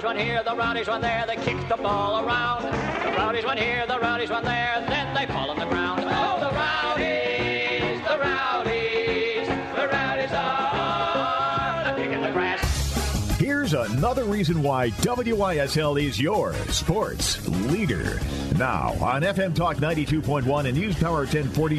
one here, the Rowdies one there, they kick the ball around. The Rowdies one here, the Rowdies one there, then they fall on the ground. Oh, the Rowdies, the Rowdies, the Rowdies are the kick in the grass. Here's another reason why WYSL is your sports leader. Now on FM Talk 92.1 and News Power 1040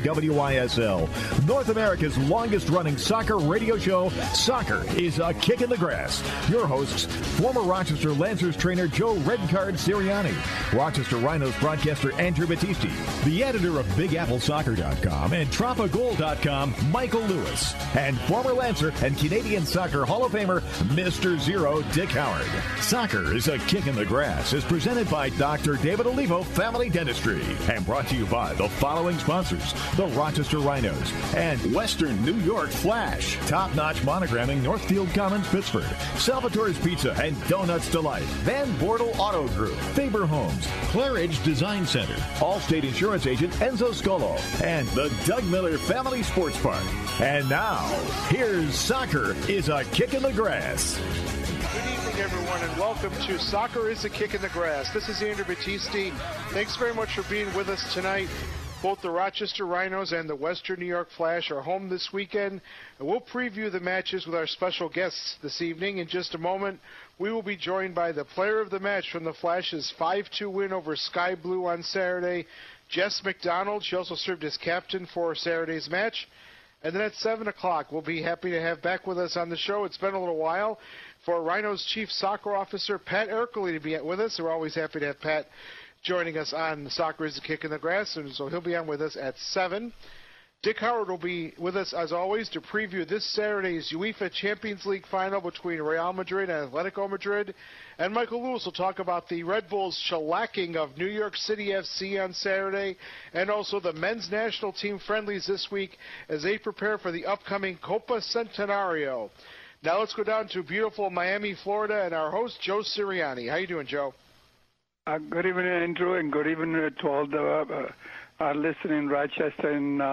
WYSL, North America's longest-running soccer radio show, Soccer is a Kick in the Grass. Your hosts, former Rochester Lancers trainer Joe Redcard Sirianni, Rochester Rhinos broadcaster Andrew Battisti, the editor of BigAppleSoccer.com and TropaGoal.com, Michael Lewis, and former Lancer and Canadian Soccer Hall of Famer, Mr. Zero, Dick Howard. Soccer is a Kick in the Grass is presented by Dr. David Olivo Family Dentistry and brought to you by the following sponsors: the Rochester Rhinos and Western New York Flash, top-notch monogramming, Northfield Commons, Pittsburgh, Salvatore's Pizza and Donuts Delight, Van Bortle Auto Group, Faber Homes, Claridge Design Center, Allstate Insurance Agent Enzo Scolo, and the Doug Miller Family Sports Park. And now, here's Soccer is a Kick in the Grass. Good evening, everyone, and welcome to Soccer is a Kick in the Grass. This is Andrew Battisti. Thanks very much for being with us tonight. Both the Rochester Rhinos and the Western New York Flash are home this weekend, and we'll preview the matches with our special guests this evening. In just a moment, we will be joined by the player of the match from the Flash's 5-2 win over Sky Blue on Saturday, Jess McDonald. She also served as captain for Saturday's match. And then at 7 o'clock, we'll be happy to have back with us on the show. It's been a little while for Rhinos Chief Soccer Officer Pat Ercole to be with us. We're always happy to have Pat joining us on Soccer is a Kick in the Grass, and so he'll be on with us at 7. Dick Howard will be with us, as always, to preview this Saturday's UEFA Champions League final between Real Madrid and Atletico Madrid. And Michael Lewis will talk about the Red Bulls shellacking of New York City FC on Saturday, and also the men's national team friendlies this week as they prepare for the upcoming Copa Centenario. Now let's go down to beautiful Miami, Florida, and our host, Joe Sirianni. How you doing, Joe? Good evening, Andrew, and good evening to all the our listeners in Rochester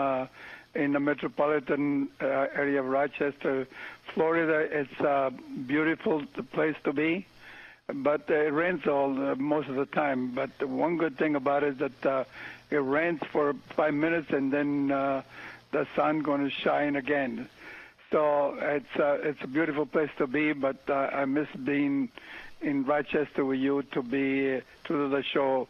in the metropolitan area of Rochester, Florida. It's a beautiful place to be, but it rains most of the time. But the one good thing about it is that it rains for 5 minutes and then the sun going to shine again. So it's a beautiful place to be. But I miss being in Rochester with you to do the show.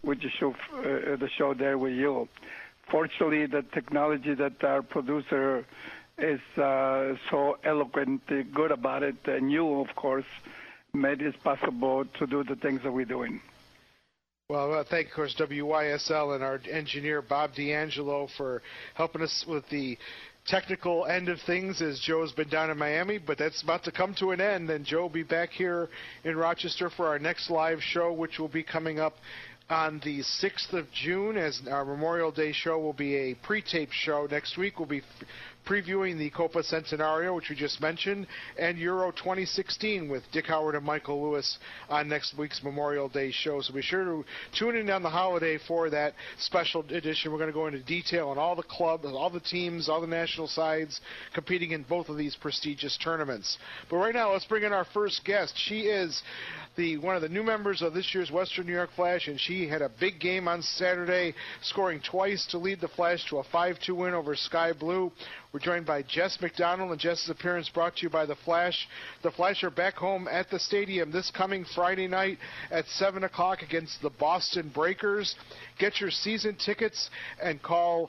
The show there with you. Fortunately, the technology that our producer is so eloquently good about it, and you, of course, made it possible to do the things that we're doing. Well, thank, of course, WYSL and our engineer, Bob D'Angelo, for helping us with the technical end of things as Joe's been down in Miami, but that's about to come to an end, and Joe will be back here in Rochester for our next live show, which will be coming up on the 6th of June, as our Memorial Day show will be a pre-tape show. Next week we'll be previewing the Copa Centenario, which we just mentioned, and Euro 2016 with Dick Howard and Michael Lewis on next week's Memorial Day show. So be sure to tune in on the holiday for that special edition. We're going to go into detail on all the clubs, all the teams, all the national sides competing in both of these prestigious tournaments. But right now, let's bring in our first guest. She is one of the new members of this year's Western New York Flash, and she had a big game on Saturday, scoring twice to lead the Flash to a 5-2 win over Sky Blue. We're joined by Jess McDonald, and Jess's appearance brought to you by the Flash. The Flash are back home at the stadium this coming Friday night at 7 o'clock against the Boston Breakers. Get your season tickets and call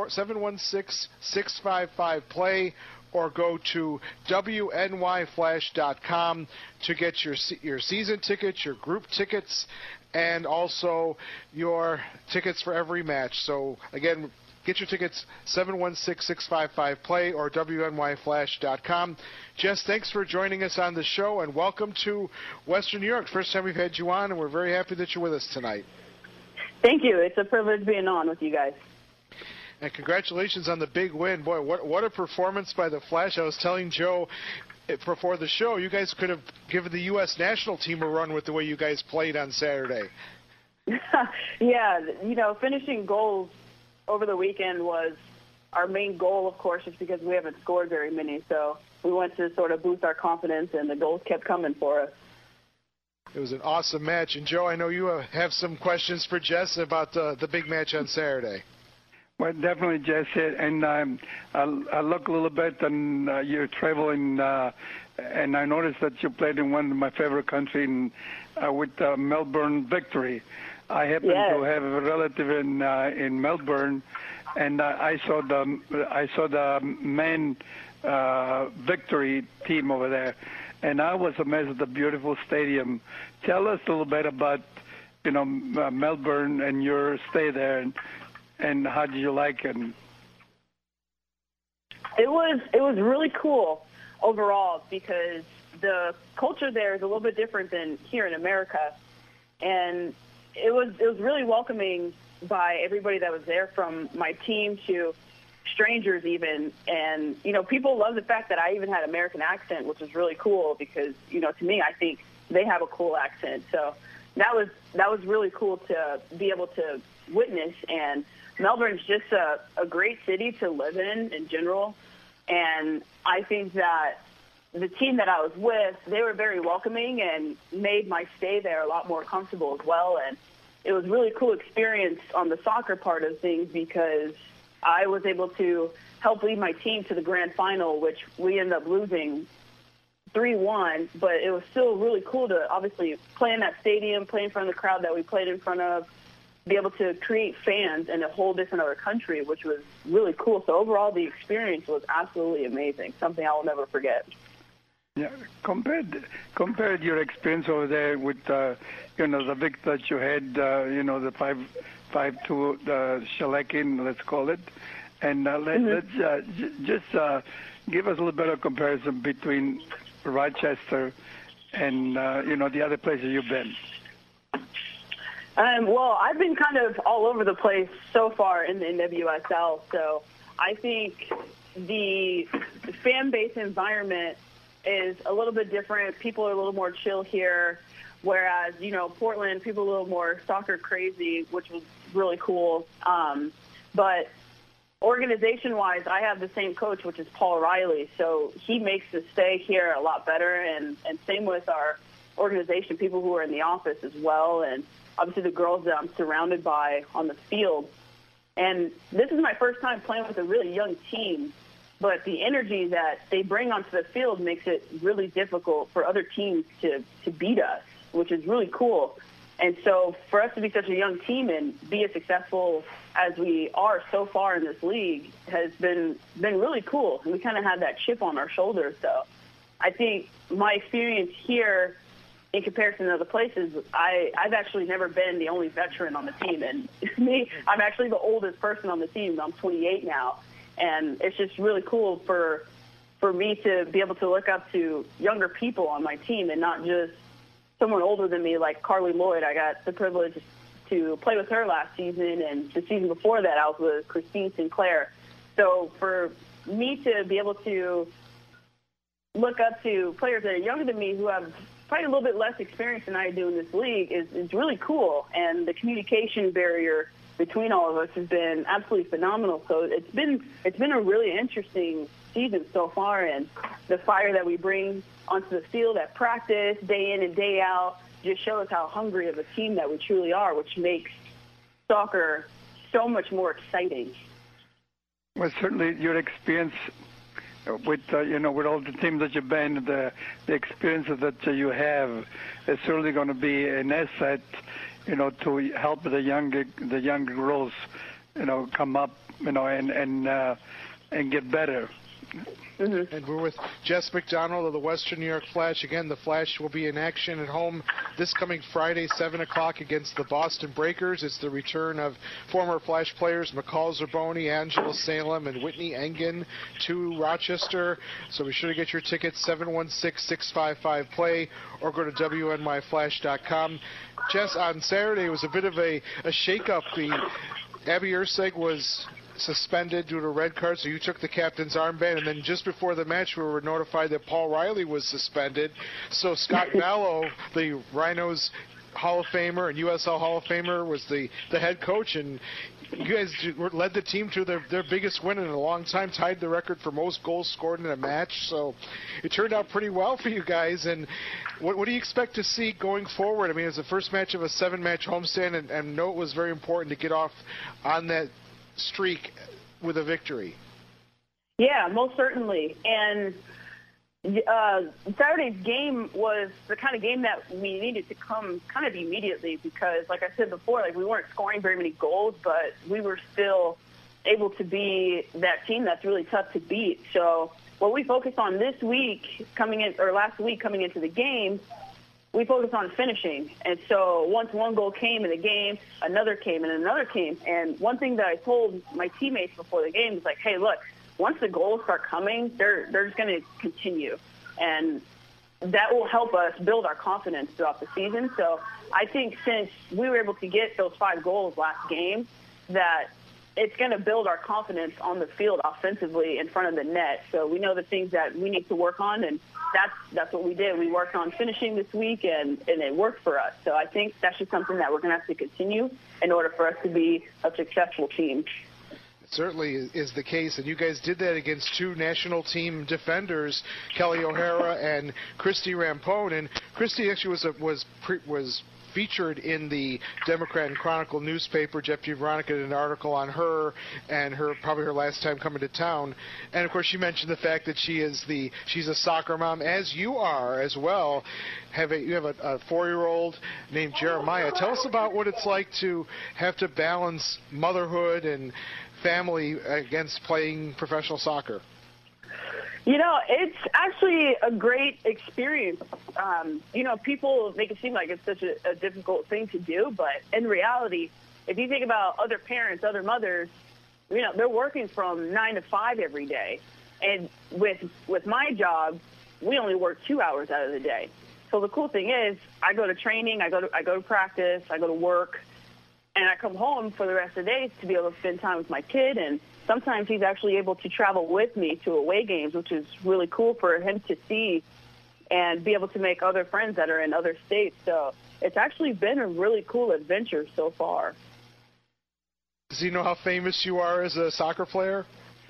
716-655-PLAY. or go to WNYFlash.com to get your season tickets, your group tickets, and also your tickets for every match. So, again, get your tickets, 716-655-PLAY or WNYFlash.com. Jess, thanks for joining us on the show, and welcome to Western New York. First time we've had you on, and we're very happy that you're with us tonight. Thank you. It's a privilege being on with you guys. And congratulations on the big win. Boy, what a performance by the Flash. I was telling Joe before the show, you guys could have given the U.S. national team a run with the way you guys played on Saturday. Yeah, finishing goals over the weekend was our main goal, of course, just because we haven't scored very many. So we went to sort of boost our confidence, and the goals kept coming for us. It was an awesome match. And, Joe, I know you have some questions for Jess about the big match on Saturday. Well, definitely, Jesse. And I look a little bit, and you're traveling, and I noticed that you played in one of my favorite countries with Melbourne Victory. I happen to have a relative in Melbourne, and I saw the men Victory team over there, and I was amazed at the beautiful stadium. Tell us a little bit about, Melbourne and your stay there, and how did you like it? It was really cool overall because the culture there is a little bit different than here in America, and it was really welcoming by everybody that was there, from my team to strangers even. And, people love the fact that I even had American accent, which was really cool because, to me, I think they have a cool accent. So that was really cool to be able to witness. And Melbourne's just a great city to live in general. And I think that the team that I was with, they were very welcoming and made my stay there a lot more comfortable as well. And it was a really cool experience on the soccer part of things because I was able to help lead my team to the grand final, which we ended up losing 3-1. But it was still really cool to obviously play in that stadium, play in front of the crowd that we played in front of, be able to create fans in a whole different other country, which was really cool. So overall, the experience was absolutely amazing, something I will never forget. Yeah, compared your experience over there with the victory that you had, the 5-2 shellacking, let's call it, and let's just give us a little bit of comparison between Rochester and the other places you've been. Well, I've been kind of all over the place so far in the NWSL, so I think the fan base environment is a little bit different. People are a little more chill here, whereas, Portland, people are a little more soccer crazy, which was really cool. But organization-wise, I have the same coach, which is Paul Riley, so he makes the stay here a lot better, and same with our organization, people who are in the office as well, and obviously the girls that I'm surrounded by on the field. And this is my first time playing with a really young team, but the energy that they bring onto the field makes it really difficult for other teams to beat us, which is really cool. And so for us to be such a young team and be as successful as we are so far in this league has been really cool. And we kind of had that chip on our shoulder. So I think my experience here in comparison to other places, I've actually never been the only veteran on the team. And I'm actually the oldest person on the team. I'm 28 now. And it's just really cool for me to be able to look up to younger people on my team and not just someone older than me like Carly Lloyd. I got the privilege to play with her last season, and the season before that I was with Christine Sinclair. So for me to be able to look up to players that are younger than me who have probably a little bit less experience than I do in this league is really cool. And the communication barrier between all of us has been absolutely phenomenal. So it's been a really interesting season so far, and the fire that we bring onto the field at practice, day in and day out, just shows how hungry of a team that we truly are, which makes soccer so much more exciting. Well, certainly your experience with with all the teams that you've been, the experiences that you have is certainly going to be an asset, to help the younger girls, come up, and get better. Mm-hmm. And we're with Jess McDonald of the Western New York Flash. Again, the Flash will be in action at home this coming Friday, 7 o'clock against the Boston Breakers. It's the return of former Flash players McCall Zerboni, Angela Salem, and Whitney Engen to Rochester. So be sure to get your tickets, 716-655-PLAY, or go to WNYFlash.com. Jess, on Saturday, it was a bit of a shake-up. Abby Erceg was suspended due to a red card, so you took the captain's armband, and then just before the match we were notified that Paul Riley was suspended. So Scott Ballo, the Rhinos Hall of Famer and USL Hall of Famer, was the head coach, and you guys led the team to their biggest win in a long time, tied the record for most goals scored in a match. So it turned out pretty well for you guys. And what do you expect to see going forward? I mean, it's the first match of a 7-match homestand, and know it was very important to get off on that streak with a victory. Yeah, most certainly. And Saturday's game was the kind of game that we needed to come kind of immediately because, like I said before, like we weren't scoring very many goals, but we were still able to be that team that's really tough to beat. So what we focused on this week last week coming into the game, we focused on finishing. And so once one goal came in the game, another came and another came. And one thing that I told my teammates before the game was like, hey, look, once the goals start coming, they're just going to continue. And that will help us build our confidence throughout the season. So I think since we were able to get those 5 goals last game, that it's going to build our confidence on the field offensively in front of the net. So we know the things that we need to work on, and that's what we did. We worked on finishing this week, and it worked for us. So I think that's just something that we're going to have to continue in order for us to be a successful team. Certainly is the case, and you guys did that against 2 national team defenders, Kelly O'Hara and Christy Rampone. And Christy actually was featured in the Democrat and Chronicle newspaper. Jeff DeVeronica did an article on her and probably her last time coming to town. And of course, she mentioned the fact that she's a soccer mom, as you are as well. You have a 4-year-old named Jeremiah. Tell us about what it's like to have to balance motherhood and family against playing professional soccer. You know, it's actually a great experience. People make it seem like it's such a difficult thing to do, but in reality, if you think about other parents, other mothers, they're working from 9 to 5 every day. And with my job, we only work 2 hours out of the day. So the cool thing is I go to training, I go to practice, I go to work, and I come home for the rest of the day to be able to spend time with my kid. And sometimes he's actually able to travel with me to away games, which is really cool for him to see and be able to make other friends that are in other states. So it's actually been a really cool adventure so far. Does he know how famous you are as a soccer player?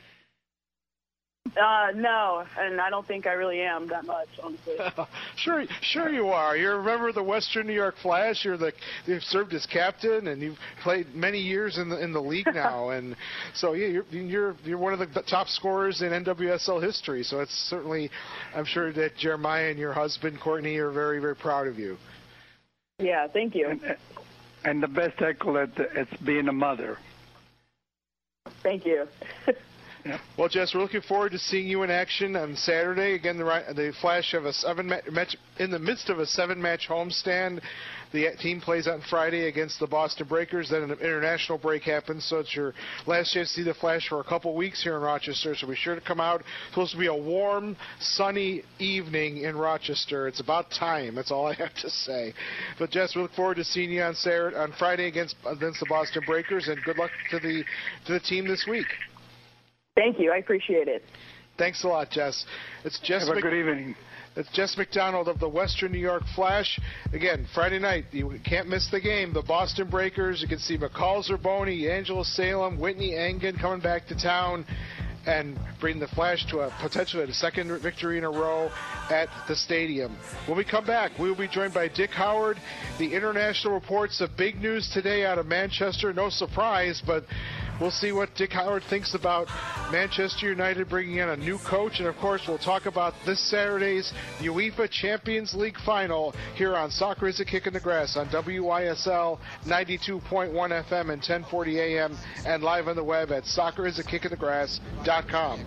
No, and I don't think I really am that much, honestly. Sure you are. You're a member of the Western New York Flash. You've served as captain, and you've played many years in the league now. And so you're one of the top scorers in NWSL history. So it's certainly, I'm sure that Jeremiah and your husband Courtney are very, very proud of you. Yeah, thank you. And the best accolade, it's being a mother. Thank you. Yeah. Well, Jess, we're looking forward to seeing you in action on Saturday. Again, the Flash have a 7-match in the midst of a 7-match homestand. The team plays on Friday against the Boston Breakers. Then an international break happens, so it's your last chance to see the Flash for a couple weeks here in Rochester. So be sure to come out. It's supposed to be a warm, sunny evening in Rochester. It's about time. That's all I have to say. But Jess, we look forward to seeing you on Friday against the Boston Breakers, and good luck to the team this week. Thank you. I appreciate it. Thanks a lot, Jess. It's Jess. Have a good evening. It's Jess McDonald of the Western New York Flash. Again, Friday night, you can't miss the game. The Boston Breakers. You can see McCall Zerboni, Angela Salem, Whitney Engen coming back to town and bring the Flash to potentially a second victory in a row at the stadium. When we come back, we will be joined by Dick Howard. The international reports of big news today out of Manchester. No surprise, but we'll see what Dick Howard thinks about Manchester United bringing in a new coach. And, of course, we'll talk about this Saturday's UEFA Champions League final here on Soccer is a Kick in the Grass on WYSL 92.1 FM and 1040 AM and live on the web at soccerisakickofthegrass.com.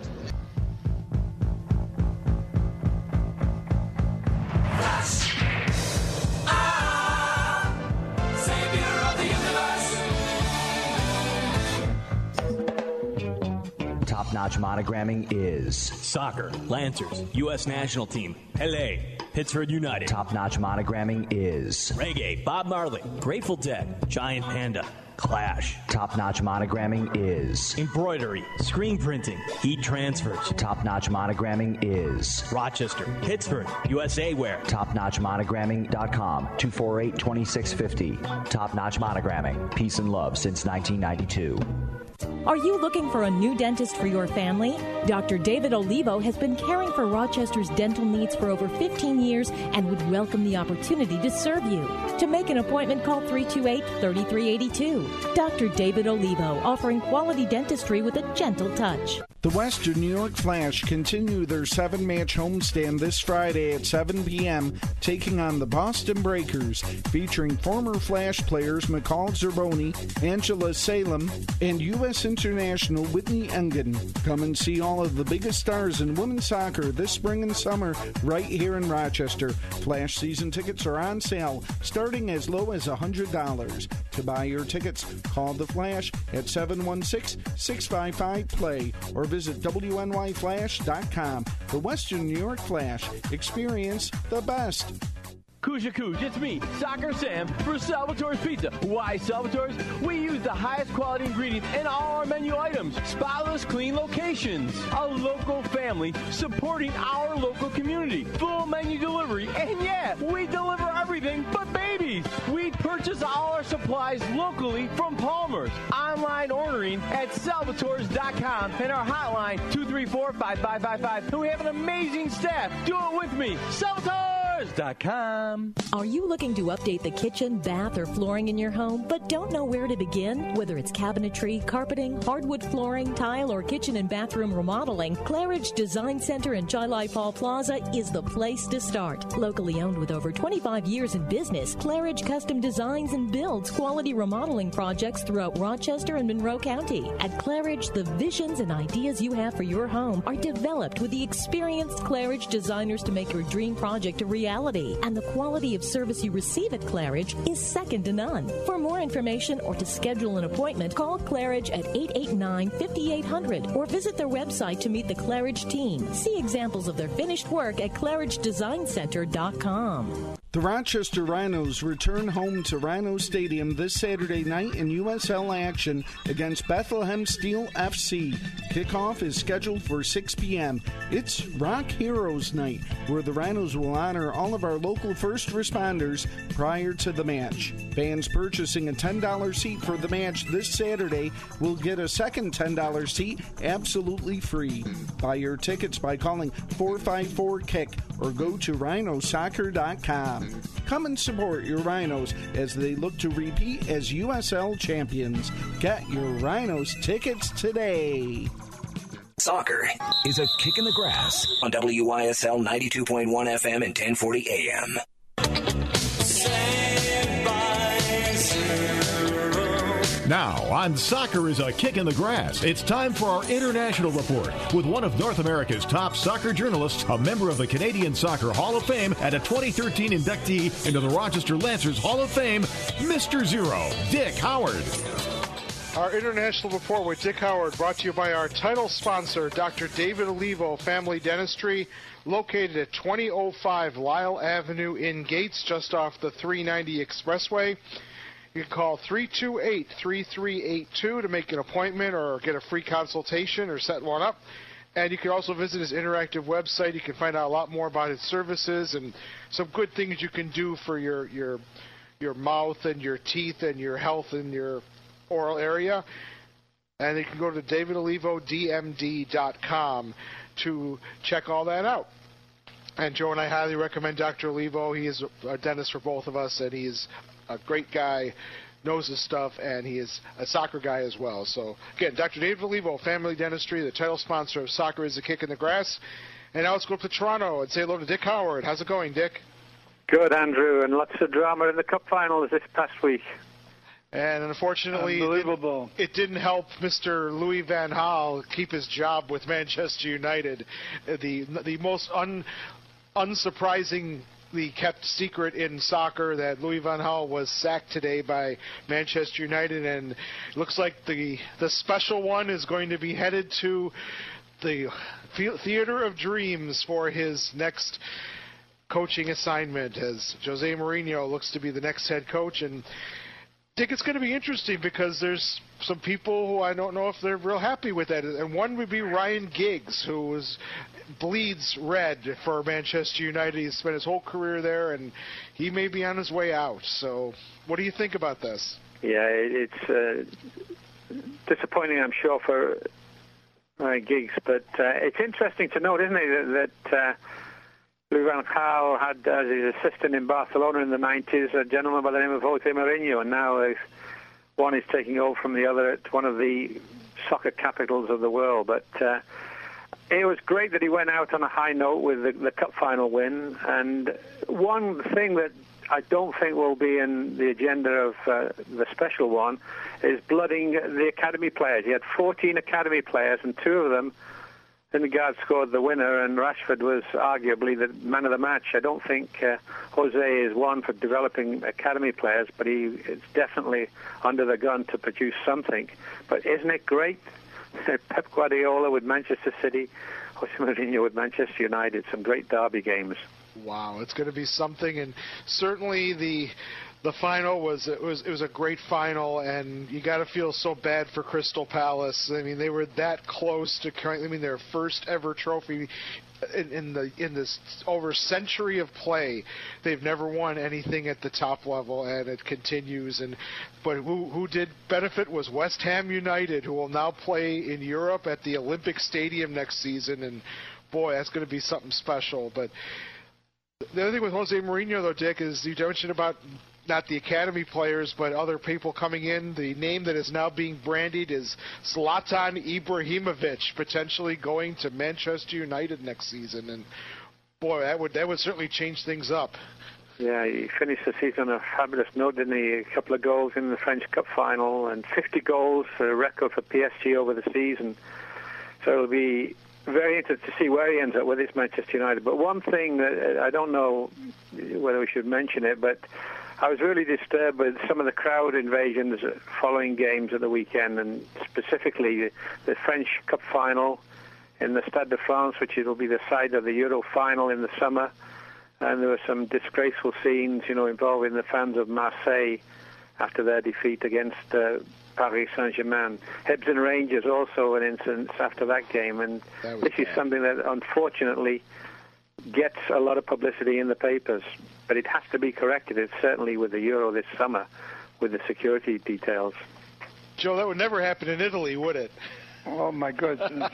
Top-notch monogramming is soccer, Lancers, U.S. national team, Pele, Pittsburgh United. Top-notch monogramming is reggae, Bob Marley, Grateful Dead, Giant Panda, Clash. Top-notch monogramming is Embroidery, screen printing, heat transfers. Top-notch monogramming is Rochester, Pittsburgh, USA Wear. TopNotchMonogramming.com, 248-2650. Top-notch monogramming. Peace and love since 1992. Are you looking for a new dentist for your family? Dr. David Olivo has been caring for Rochester's dental needs for over 15 years and would welcome the opportunity to serve you. To make an appointment, call 328-3382. Dr. David Olivo, offering quality dentistry with a gentle touch. The Western New York Flash continue their 7-match homestand this Friday at 7 p.m., taking on the Boston Breakers, featuring former Flash players McCall Zerboni, Angela Salem, and U.S. International Whitney Engen. Come and see all of the biggest stars in women's soccer this spring and summer right here in Rochester. Flash season tickets are on sale, starting as low as $100. To buy your tickets, call the Flash at 716-655-PLAY or visit WNYFlash.com. The Western New York Flash. Experience the best. Kuja Kuj, it's me, Soccer Sam, for Salvatore's Pizza. Why Salvatore's? We use the highest quality ingredients in all our menu items. Spotless, clean locations. A local family supporting our local community. Full menu delivery, and yeah, we deliver everything but babies. We purchase all our supplies locally from Palmer's. Online ordering at salvatores.com and our hotline 234-5555. And we have an amazing staff. Do it with me. Salvatores.com. Are you looking to update the kitchen, bath, or flooring in your home, but don't know where to begin? Whether it's cabinetry, carpeting, hardwood flooring, tile, or kitchen and bathroom remodeling, Claridge Design Center in Chi-Li Fall Plaza is the place to start. Locally owned with over 25 years in business, Claridge custom designs and builds quality remodeling projects throughout Rochester and Monroe County. At Claridge, the visions and ideas you have for your home are developed with the experienced Claridge designers to make your dream project a reality. And the quality of service you receive at Claridge is second to none. For more information or to schedule an appointment, call Claridge at 889-5800 or visit their website to meet the Claridge team. See examples of their finished work at ClaridgeDesignCenter.com. The Rochester Rhinos return home to Rhino Stadium this Saturday night in USL action against Bethlehem Steel FC. Kickoff is scheduled for 6 p.m. It's Rock Heroes Night, where the Rhinos will honor all of our local first responders prior to the match. Fans purchasing a $10 seat for the match this Saturday will get a second $10 seat absolutely free. Buy your tickets by calling 454-KICK or go to rhinosoccer.com. Come and support your Rhinos as they look to repeat as USL champions. Get your Rhinos tickets today. Soccer is a kick in the grass on WYSL 92.1 FM and 1040 AM. Now, on Soccer is a Kick in the Grass, it's time for our International Report with one of North America's top soccer journalists, a member of the Canadian Soccer Hall of Fame, and a 2013 inductee into the Rochester Lancers Hall of Fame, Mr. Zero, Dick Howard. Our International Report with Dick Howard, brought to you by our title sponsor, Dr. David Olivo Family Dentistry, located at 2005 Lyle Avenue in Gates, just off the 390 Expressway. You can call 328-3382 to make an appointment or get a free consultation or set one up. And you can also visit his interactive website. You can find out a lot more about his services and some good things you can do for your mouth and your teeth and your health in your oral area. And you can go to davidolivodmd.com to check all that out. And Joe and I highly recommend Dr. Olivo. He is a dentist for both of us, and he's a great guy, knows his stuff, and he is a soccer guy as well. So, again, Dr. David Olivo, Family Dentistry, the title sponsor of Soccer is a Kick in the Grass. And now let's go up to Toronto and say hello to Dick Howard. How's it going, Dick? Good, Andrew, and lots of drama in the Cup finals this past week. And unfortunately, unbelievable. It didn't help Mr. Louis van Gaal keep his job with Manchester United. The most unsurprisingly kept secret in soccer that Louis van Gaal was sacked today by Manchester United, and it looks like the special one is going to be headed to the Theater of Dreams for his next coaching assignment, as Jose Mourinho looks to be the next head coach. And Dick, it's going to be interesting because there's some people who I don't know if they're real happy with that. And one would be Ryan Giggs, who bleeds red for Manchester United. He's spent his whole career there, and he may be on his way out. So what do you think about this? Yeah, it's disappointing, I'm sure, for Giggs. But it's interesting to note, isn't it, that Louis van Gaal had as his assistant in Barcelona in the 90s a gentleman by the name of Jose Mourinho, and now one is taking over from the other at one of the soccer capitals of the world. But it was great that he went out on a high note with the cup final win. And one thing that I don't think will be in the agenda of the special one is blooding the academy players. He had 14 academy players, and 2 of them, Syndergaard scored the winner, and Rashford was arguably the man of the match. I don't think Jose is one for developing academy players, but he is definitely under the gun to produce something. But isn't it great? Pep Guardiola with Manchester City, Jose Mourinho with Manchester United, some great derby games. Wow, it's going to be something, and certainly the final was a great final, and you got to feel so bad for Crystal Palace. I mean, they were that close to their first ever trophy in this over century of play. They've never won anything at the top level, and it continues. But who did benefit was West Ham United, who will now play in Europe at the Olympic Stadium next season, and boy, that's going to be something special. But the other thing with Jose Mourinho, though, Dick, is you mentioned about not the academy players, but other people coming in. The name that is now being brandied is Zlatan Ibrahimovic, potentially going to Manchester United next season. And boy, that would certainly change things up. Yeah, he finished the season on a fabulous note, didn't he? A couple of goals in the French Cup final and 50 goals, a record for PSG over the season. So it'll be very interesting to see where he ends up with this Manchester United. But one thing that I don't know whether we should mention it, but I was really disturbed with some of the crowd invasions following games at the weekend, and specifically the French Cup final in the Stade de France, which will be the side of the Euro final in the summer. And there were some disgraceful scenes, involving the fans of Marseille after their defeat against Paris Saint-Germain. Hibs and Rangers also an incident after that game, and this is something that unfortunately gets a lot of publicity in the papers, but it has to be corrected. It's certainly with the Euro this summer, with the security details. Joe, that would never happen in Italy, would it? Oh my goodness!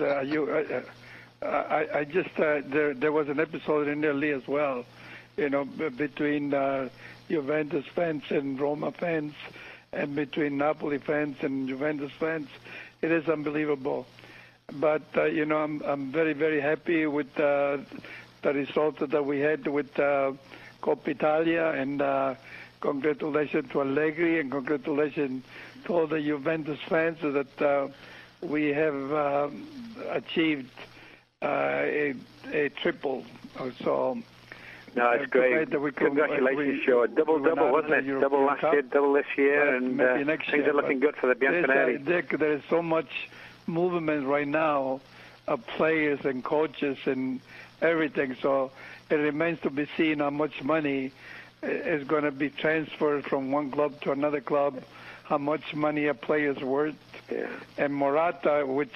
I just there was an episode in Italy as well, between Juventus fans and Roma fans, and between Napoli fans and Juventus fans. It is unbelievable. But I'm very, very happy with the result that we had with Coppa Italia, and congratulations to Allegri, and congratulations to all the Juventus fans that we have achieved a triple. So no, it's great. Congratulations, Joe. Double, wasn't it? Double last year, double this year, and things are looking good for the Bianconeri. Dick, there is so much movement right now of players and coaches and everything, so it remains to be seen how much money is going to be transferred from one club to another club, how much money a player is worth. Yeah. And Morata, which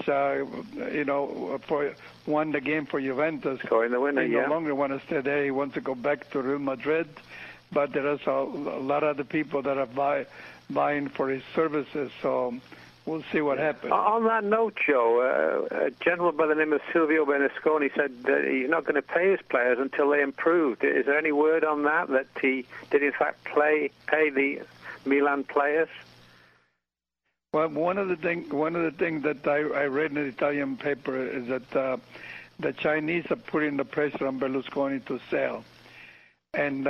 won the game for Juventus, scoring the winner, he no longer wants to stay there. He wants to go back to Real Madrid, but there is a lot of other people that are buying for his services, so we'll see what happens. On that note, Joe, a gentleman by the name of Silvio Berlusconi said that he's not going to pay his players until they improved. Is there any word on that he did in fact pay the Milan players? Well, one of the things that I read in the Italian paper is that the Chinese are putting the pressure on Berlusconi to sell, and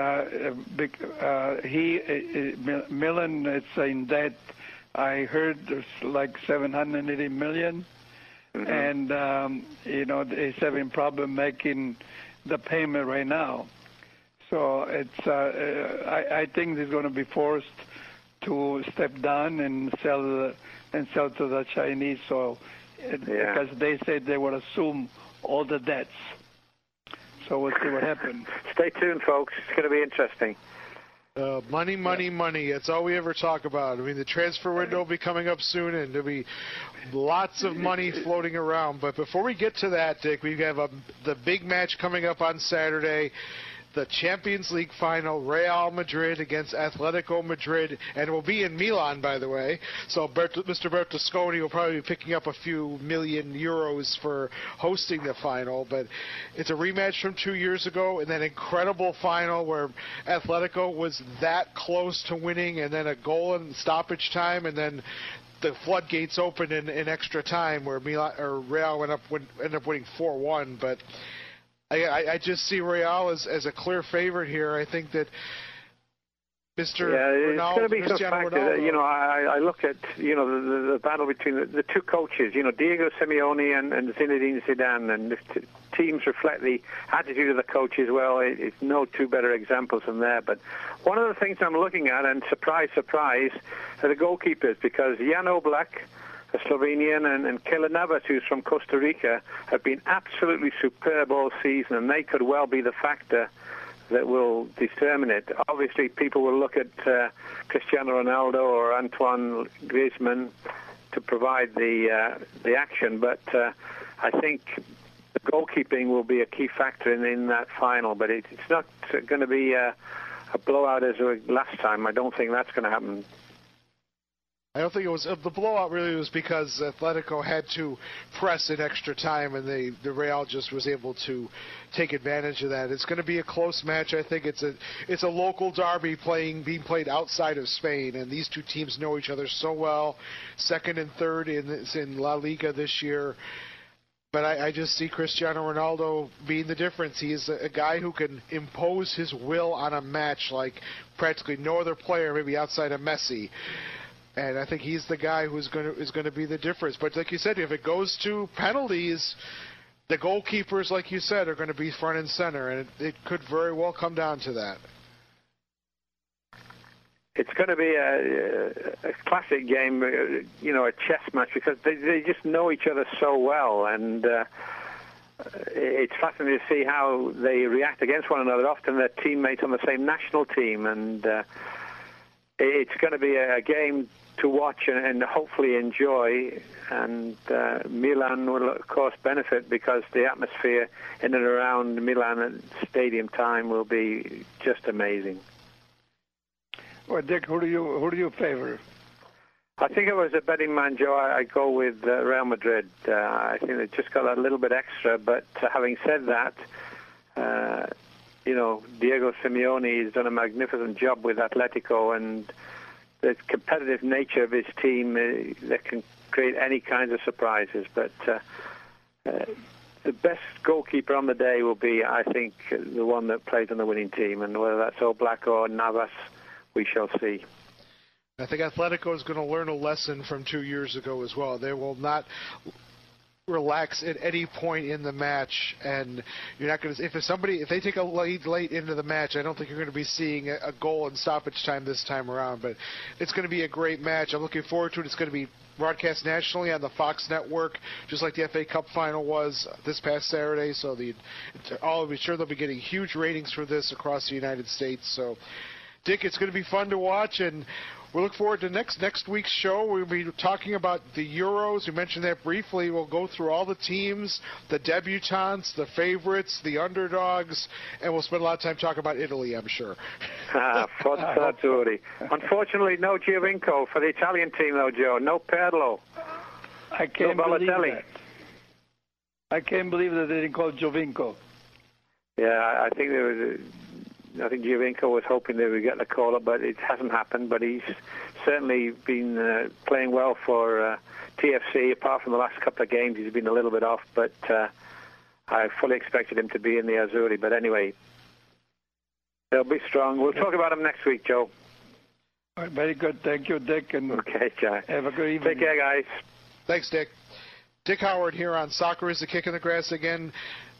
Milan is in debt. I heard there's like 780 million, and he's having problem making the payment right now. So it's I think he's going to be forced to step down and sell to the Chinese. So because they said they would assume all the debts. So we'll see what happens. Stay tuned, folks. It's going to be interesting. Money, money, money. That's all we ever talk about. I mean, the transfer window will be coming up soon, and there'll be lots of money floating around. But before we get to that, Dick, we have the big match coming up on Saturday. The Champions League final, Real Madrid against Atletico Madrid, and it will be in Milan, by the way. So Mr. Berlusconi will probably be picking up a few million euros for hosting the final. But it's a rematch from 2 years ago, and that incredible final where Atletico was that close to winning, and then a goal in stoppage time, and then the floodgates opened in extra time where Real ended up winning 4-1. But I just see Real as a clear favorite here. I think that Mr. Ronaldo, it's going to be some factor. Ronaldo, I look at the battle between the two coaches. Diego Simeone and Zinedine Zidane, and the teams reflect the attitude of the coach as well. It's no two better examples than there. But one of the things I'm looking at, and surprise, surprise, are the goalkeepers, because Jan Oblak, a Slovenian, and Keylor Navas, who's from Costa Rica, have been absolutely superb all season, and they could well be the factor that will determine it. Obviously, people will look at Cristiano Ronaldo or Antoine Griezmann to provide the action, but I think the goalkeeping will be a key factor in that final. But it's not going to be a blowout as last time. I don't think that's going to happen. I don't think it was the blowout. Really, was because Atletico had to press in extra time, and the Real just was able to take advantage of that. It's going to be a close match. I think it's a local derby being played outside of Spain, and these two teams know each other so well. Second and third in La Liga this year. But I just see Cristiano Ronaldo being the difference. He's a guy who can impose his will on a match like practically no other player, maybe outside of Messi. And I think he's the guy who's going to be the difference. But like you said, if it goes to penalties, the goalkeepers, like you said, are going to be front and center, and it could very well come down to that. It's going to be a classic game, a chess match, because they just know each other so well, and it's fascinating to see how they react against one another. Often they're teammates on the same national team, and it's going to be a game to watch and hopefully enjoy, and Milan will of course benefit because the atmosphere in and around Milan at stadium time will be just amazing. Well, Dick, who do you favor? I think if I was a betting man, Joe, I go with Real Madrid. I think they just got that little bit extra, but having said that, Diego Simeone has done a magnificent job with Atletico, and the competitive nature of his team that can create any kinds of surprises. But the best goalkeeper on the day will be, I think, the one that plays on the winning team, and whether that's Oblak or Navas, we shall see. I think Atletico is going to learn a lesson from 2 years ago as well. They will not relax at any point in the match, and you're not going to. If they take a lead late into the match, I don't think you're going to be seeing a goal in stoppage time this time around. But it's going to be a great match. I'm looking forward to it. It's going to be broadcast nationally on the Fox network, just like the FA Cup final was this past Saturday. So I'll be sure they'll be getting huge ratings for this across the United States. So, Dick, it's going to be fun to watch, and we look forward to next week's show. We'll be talking about the Euros. We mentioned that briefly. We'll go through all the teams, the debutantes, the favorites, the underdogs, and we'll spend a lot of time talking about Italy, I'm sure. Forza. Unfortunately, no Giovinco for the Italian team, though, Joe. No Pirlo. I can't believe that. I can't believe that they didn't call Giovinco. Yeah, I think Giovinco was hoping they would get the call-up, but it hasn't happened. But he's certainly been playing well for TFC. Apart from the last couple of games, he's been a little bit off, but I fully expected him to be in the Azzurri. But anyway, they'll be strong. We'll talk about them next week, Joe. All right, very good. Thank you, Dick. And okay, Jack. Have a good evening. Take care, guys. Thanks, Dick. Dick Howard here on Soccer is the Kick in the Grass again.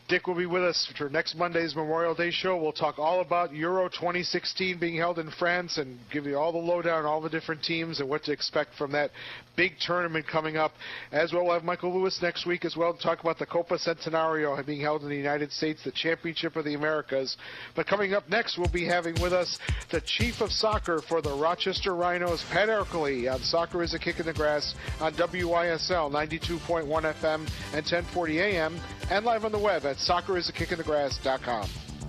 Dick will be with us for next Monday's Memorial Day show. We'll talk all about Euro 2016 being held in France and give you all the lowdown, all the different teams, and what to expect from that big tournament coming up. As well, we'll have Michael Lewis next week as well to talk about the Copa Centenario being held in the United States, the Championship of the Americas. But coming up next, we'll be having with us the Chief of Soccer for the Rochester Rhinos, Pat Erkley, on Soccer is a Kick in the Grass on WYSL 92.1 FM and 1040 AM, and live on the web at soccerisaKickInTheGrass.com.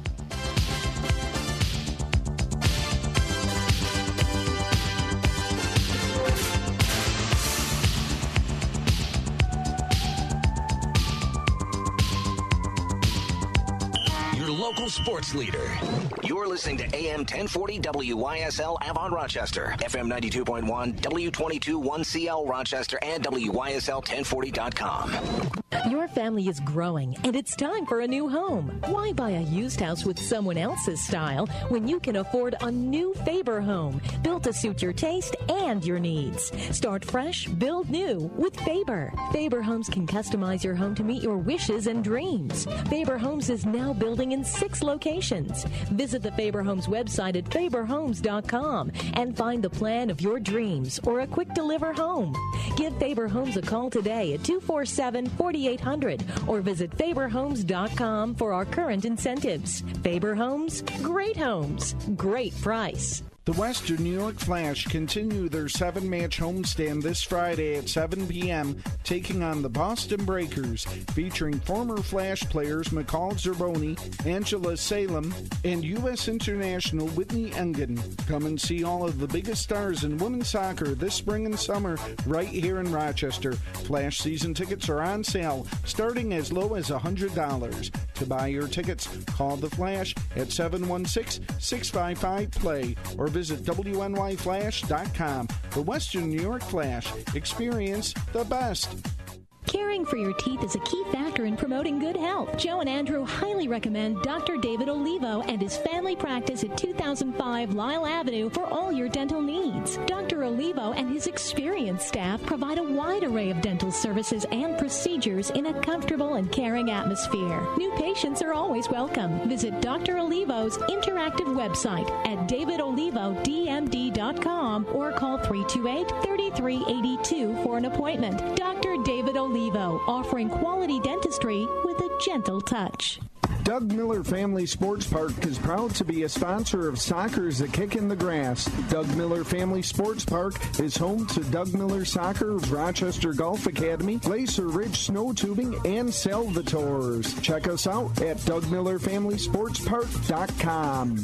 Local sports leader. You're listening to AM 1040 WYSL Avon Rochester, FM 92.1, W22 1CL Rochester, and WYSL1040.com. Your family is growing, and it's time for a new home. Why buy a used house with someone else's style when you can afford a new Faber home built to suit your taste and your needs? Start fresh, build new with Faber. Faber Homes can customize your home to meet your wishes and dreams. Faber Homes is now building in 6 locations. Visit the Faber Homes website at faberhomes.com and find the plan of your dreams or a quick deliver home. Give Faber Homes a call today at 247-4800 or visit faberhomes.com for our current incentives. Faber Homes, great price. The Western New York Flash continue their 7-match homestand this Friday at 7 p.m., taking on the Boston Breakers, featuring former Flash players McCall Zerboni, Angela Salem, and U.S. international Whitney Engen. Come and see all of the biggest stars in women's soccer this spring and summer right here in Rochester. Flash season tickets are on sale, starting as low as $100. To buy your tickets, call the Flash at 716-655-PLAY or visit WNYFlash.com. The Western New York Flash. Experience the best. Caring for your teeth is a key factor in promoting good health. Joe and Andrew highly recommend Dr. David Olivo and his family practice at 2005 Lyle Avenue for all your dental needs. Dr. Olivo and his experienced staff provide a wide array of dental services and procedures in a comfortable and caring atmosphere. New patients are always welcome. Visit Dr. Olivo's interactive website at davidolivodmd.com or call 328-3382 for an appointment. Dr. David Olivo, offering quality dentistry with a gentle touch. Doug Miller Family Sports Park is proud to be a sponsor of Soccer is a Kick in the Grass. Doug Miller Family Sports Park is home to Doug Miller Soccer's Rochester Golf Academy, Glacier Ridge Snow Tubing, and Salvatores. Check us out at DougMillerFamilySportsPark.com.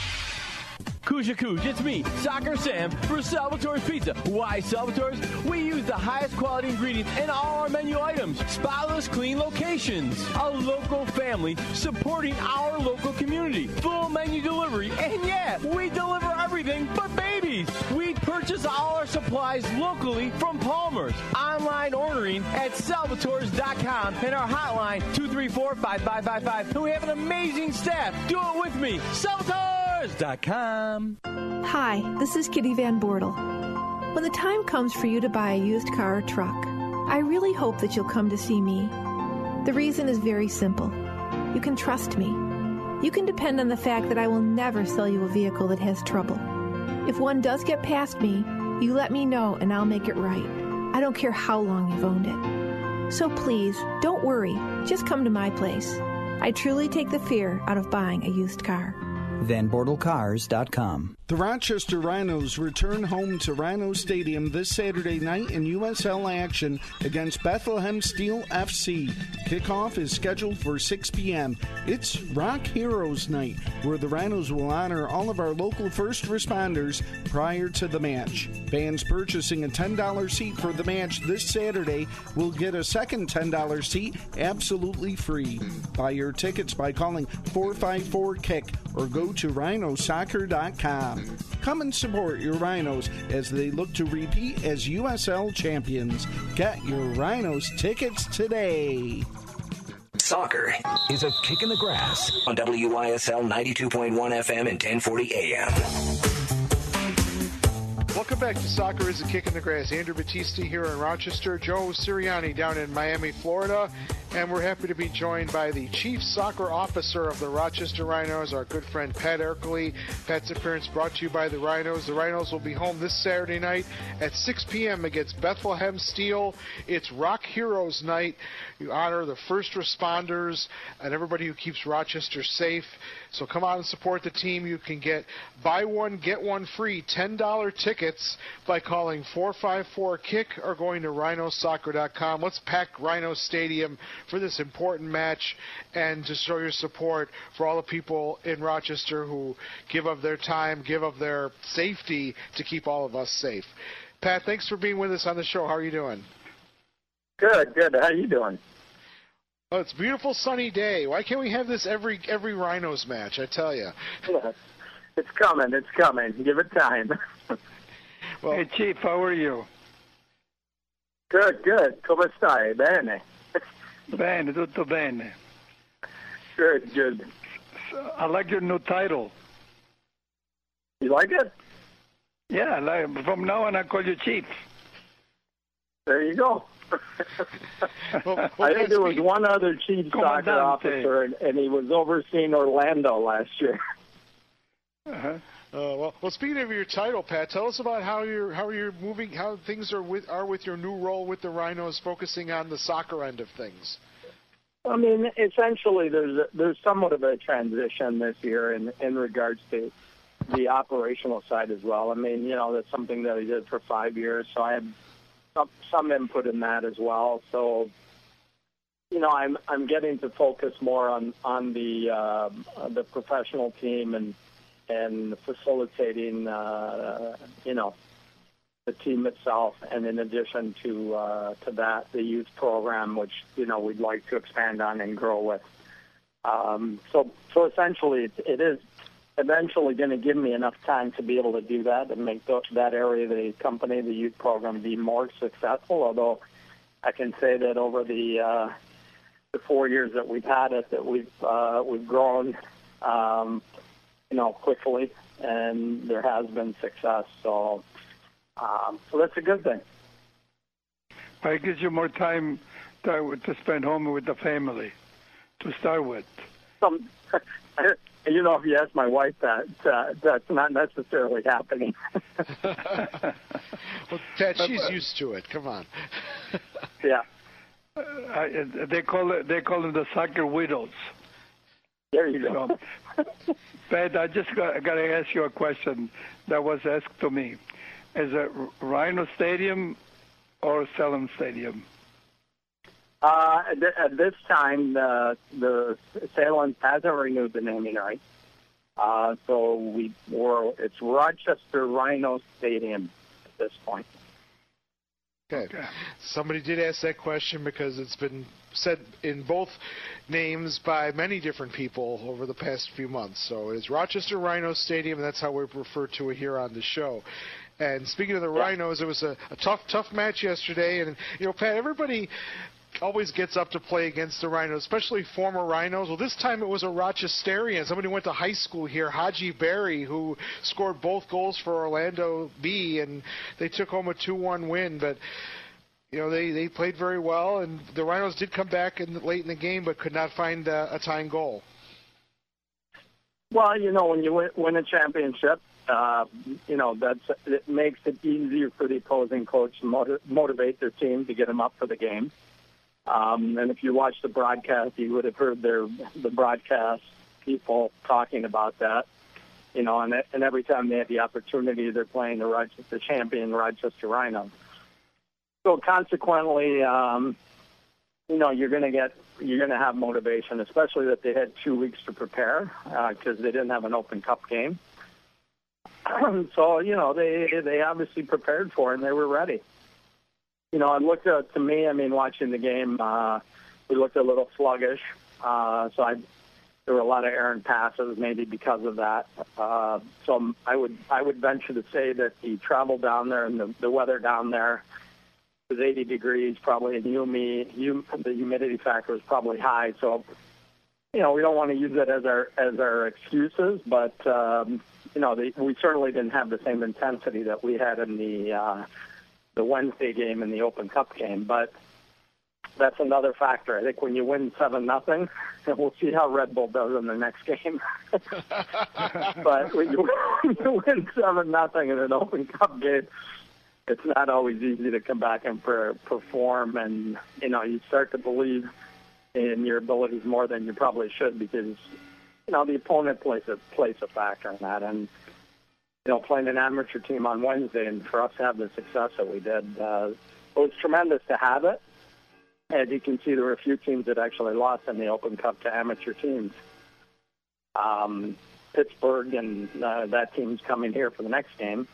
Kuja, it's me, Soccer Sam, for Salvatore's Pizza. Why Salvatore's? We use the highest quality ingredients in all our menu items. Spotless, clean locations. A local family supporting our local community. Full menu delivery. And yeah, we deliver everything but babies. We purchase all our supplies locally from Palmer's. Online ordering at salvatores.com and our hotline 234-5555. And we have an amazing staff. Do it with me. Salvatores.com. Hi, this is Kitty Van Bortle. When the time comes for you to buy a used car or truck, I really hope that you'll come to see me. The reason is very simple. You can trust me. You can depend on the fact that I will never sell you a vehicle that has trouble. If one does get past me, you let me know and I'll make it right. I don't care how long you've owned it. So please, don't worry. Just come to my place. I truly take the fear out of buying a used car. VanBortelCars.com. The Rochester Rhinos return home to Rhino Stadium this Saturday night in USL action against Bethlehem Steel FC. Kickoff is scheduled for 6 p.m. It's Rock Heroes Night, where the Rhinos will honor all of our local first responders prior to the match. Fans purchasing a $10 seat for the match this Saturday will get a second $10 seat absolutely free. Buy your tickets by calling 454-KICK or go to rhinosoccer.com. Come and support your Rhinos as they look to repeat as USL champions. Get your Rhinos tickets today. Soccer is a kick in the grass on WYSL 92.1 FM and 1040 AM. Welcome back to Soccer is a Kick in the Grass. Andrew Battisti here in Rochester, Joe Sirianni down in Miami, Florida, And we're happy to be joined by the Chief Soccer Officer of the Rochester Rhinos, our good friend Pat Erkley. Pat's appearance brought to you by the Rhinos. The Rhinos will be home this Saturday night at 6 p.m. against Bethlehem Steel. It's Rock Heroes Night. You honor the first responders and everybody who keeps Rochester safe. So come out and support the team. You can get buy one, get one free $10 tickets by calling 454-KICK or going to rhinosoccer.com. Let's pack Rhino Stadium for this important match and to show your support for all the people in Rochester who give of their time, give of their safety to keep all of us safe. Pat, thanks for being with us on the show. How are you doing? Good. How are you doing? Oh, it's a beautiful sunny day. Why can't we have this every Rhinos match? I tell you. It's coming. Give it time. Well, hey, Chief, how are you? Good. Come stai? Bene. Bene, tutto bene. Good. So, I like your new title. You like it? Yeah, I like it. From now on, I call you Chief. There you go. I think there was one other chief soccer officer, and he was overseeing Orlando last year. Well, speaking of your title, Pat, tell us about how you're moving, how things are with your new role with the Rhinos, focusing on the soccer end of things. I mean, essentially, there's somewhat of a transition this year in regards to the operational side as well. I mean, that's something that I did for 5 years, so I had some input in that as well. So, I'm getting to focus more on the professional team and facilitating the team itself, and in addition to that, the youth program, which we'd like to expand on and grow with. So essentially, it is eventually going to give me enough time to be able to do that and make that area of the company, the youth program, be more successful. Although I can say that over the 4 years that we've had it, that we've grown, quickly, and there has been success. So that's a good thing. It gives you more time to spend home with the family, to start with. If you ask my wife that's not necessarily happening. Well, Pat, she's used to it. Come on. Yeah. They call them the soccer widows. There you go. Pat, I just got to ask you a question that was asked to me. Is it Rhino Stadium or Salem Stadium? At this time, the Salem hasn't renewed the naming rights. So it's Rochester Rhino Stadium at this point. Okay. Somebody did ask that question because it's been said in both names by many different people over the past few months. So it's Rochester Rhino Stadium, and that's how we refer to it here on the show. And speaking of the Rhinos, it was a tough match yesterday. And, Pat, everybody always gets up to play against the Rhinos, especially former Rhinos. Well, this time it was a Rochesterian. Somebody went to high school here, Haji Berry, who scored both goals for Orlando B, and they took home a 2-1 win. But, they played very well, and the Rhinos did come back late in the game but could not find a tying goal. Well, when you win a championship, it makes it easier for the opposing coach to motivate their team to get them up for the game. And if you watch the broadcast, you would have heard the broadcast people talking about that. And every time they had the opportunity, they're playing the champion Rochester Rhinos. So consequently, you're going to have motivation, especially that they had 2 weeks to prepare because they didn't have an Open Cup game. So they obviously prepared for it and they were ready. It looked to me, watching the game, we looked a little sluggish. There were a lot of errant passes, maybe because of that. So I would venture to say that the travel down there and the weather down there was 80 degrees, probably, and the humidity factor was probably high. So, we don't want to use it as our excuses, but we certainly didn't have the same intensity that we had in the Wednesday game and the Open Cup game. But that's another factor. I think when you win 7-0, and we'll see how Red Bull does in the next game. But when you win 7-0 in an Open Cup game, it's not always easy to come back and perform, and you start to believe in your abilities more than you probably should, because the opponent plays a factor in that. And playing an amateur team on Wednesday, and for us to have the success that we did, it was tremendous to have it. As you can see, there were a few teams that actually lost in the Open Cup to amateur teams. Pittsburgh, and that team's coming here for the next game.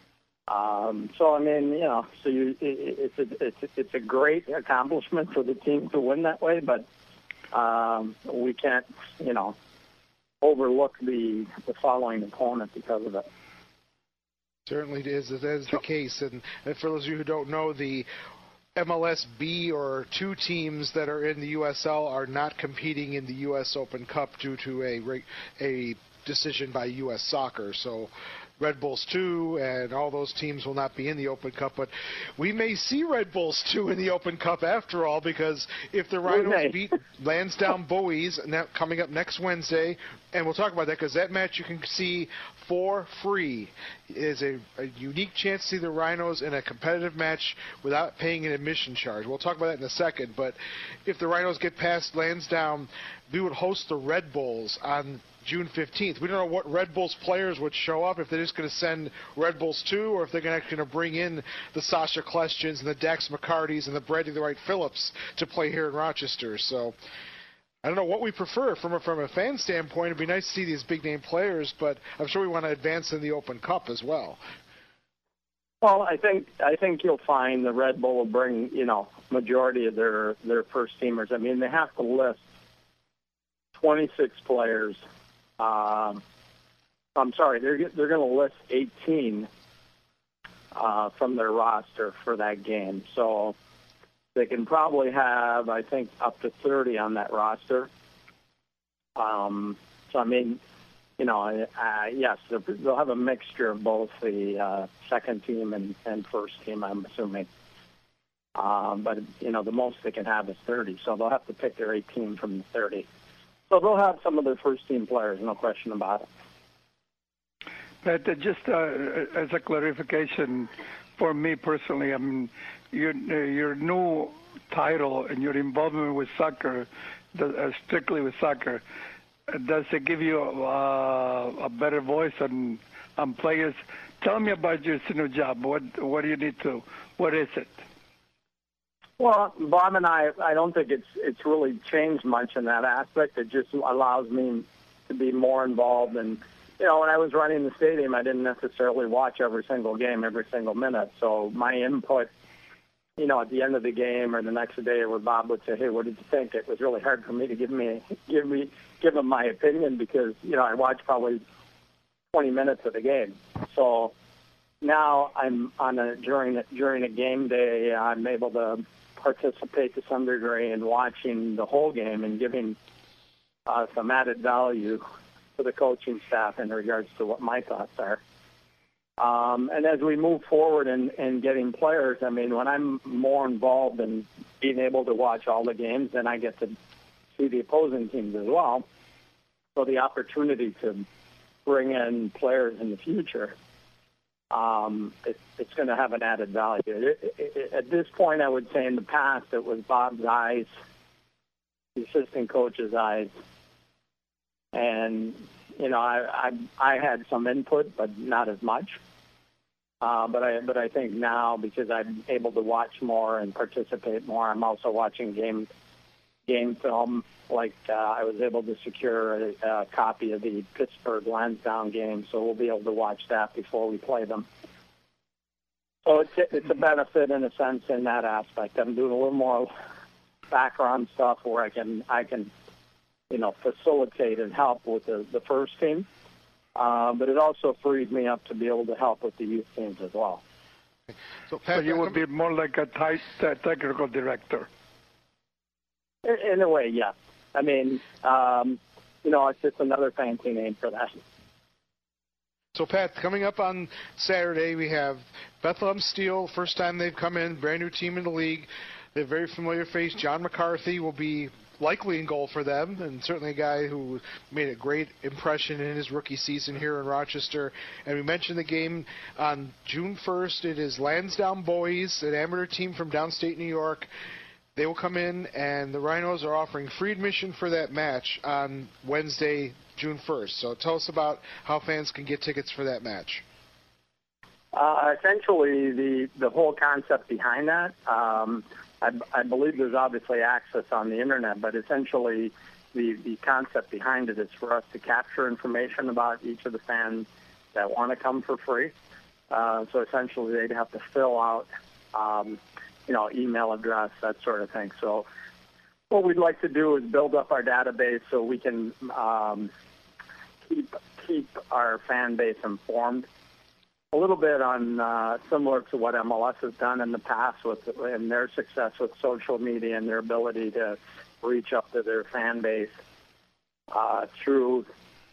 It's a great accomplishment for the team to win that way, but we can't, overlook the following opponent because of it. Certainly that is the case. And for those of you who don't know, the MLS B or 2 teams that are in the USL are not competing in the U.S. Open Cup due to a decision by U.S. Soccer. So Red Bulls 2 and all those teams will not be in the Open Cup, but we may see Red Bulls 2 in the Open Cup after all, because if the Rhinos beat Lansdowne Bowies coming up next Wednesday, and we'll talk about that because that match you can see for free, is a unique chance to see the Rhinos in a competitive match without paying an admission charge. We'll talk about that in a second, but if the Rhinos get past Lansdowne, we would host the Red Bulls on June 15th. We don't know what Red Bulls players would show up, if they're just going to send Red Bulls 2 or if they're going to bring in the Sasha Kleshchins and the Dax McCartys and the Bradley the Wright Phillips to play here in Rochester. So I don't know what we prefer. From a fan standpoint, it'd be nice to see these big-name players, but I'm sure we want to advance in the Open Cup as well. Well, I think you'll find the Red Bull will bring, majority of their first-teamers. I mean, they have to list 26 players. I'm sorry, they're going to list 18 from their roster for that game. So they can probably have, I think, up to 30 on that roster. Yes, they'll have a mixture of both the second team and first team, I'm assuming. But the most they can have is 30, so they'll have to pick their 18 from the 30. So they'll have some of their first-team players, no question about it. But just as a clarification, for me personally, I mean, your new title and your involvement with soccer, strictly with soccer, does it give you a better voice on players? Tell me about your new job. What do you need to? What is it? Well, Bob and I don't think it's really changed much in that aspect. It just allows me to be more involved. And, when I was running the stadium, I didn't necessarily watch every single game, every single minute. So my input, at the end of the game or the next day where Bob would say, hey, what did you think? It was really hard for me to give him my opinion because, I watched probably 20 minutes of the game. So now I'm during a game day, I'm able to participate to some degree in watching the whole game and giving some added value to the coaching staff in regards to what my thoughts are. And as we move forward in getting players, I mean, when I'm more involved in being able to watch all the games, then I get to see the opposing teams as well. So the opportunity to bring in players in the future, it's going to have an added value. At this point, I would say in the past, it was Bob's eyes, the assistant coach's eyes, and I had some input, but not as much. But I think now, because I'm able to watch more and participate more, I'm also watching game film. Like I was able to secure a copy of the Pittsburgh Lansdowne game, so we'll be able to watch that before we play them. So it's a benefit in a sense in that aspect. I'm doing a little more background stuff where I can facilitate and help with the first team, but it also frees me up to be able to help with the youth teams as well. So you would be more like a technical director. In a way, yes. I mean, it's just another fancy name for that. So, Pat, coming up on Saturday, we have Bethlehem Steel, first time they've come in, brand new team in the league. They have a very familiar face. John McCarthy will be likely in goal for them, and certainly a guy who made a great impression in his rookie season here in Rochester. And we mentioned the game on June 1st. It is Lansdowne Boys, an amateur team from downstate New York. They will come in, and the Rhinos are offering free admission for that match on Wednesday, June 1st. So tell us about how fans can get tickets for that match. Essentially, the whole concept behind that, I believe there's obviously access on the internet, but essentially the concept behind it is for us to capture information about each of the fans that want to come for free. So essentially they'd have to fill out, email address, that sort of thing. So what we'd like to do is build up our database so we can keep our fan base informed. A little bit on similar to what MLS has done in the past and their success with social media and their ability to reach up to their fan base through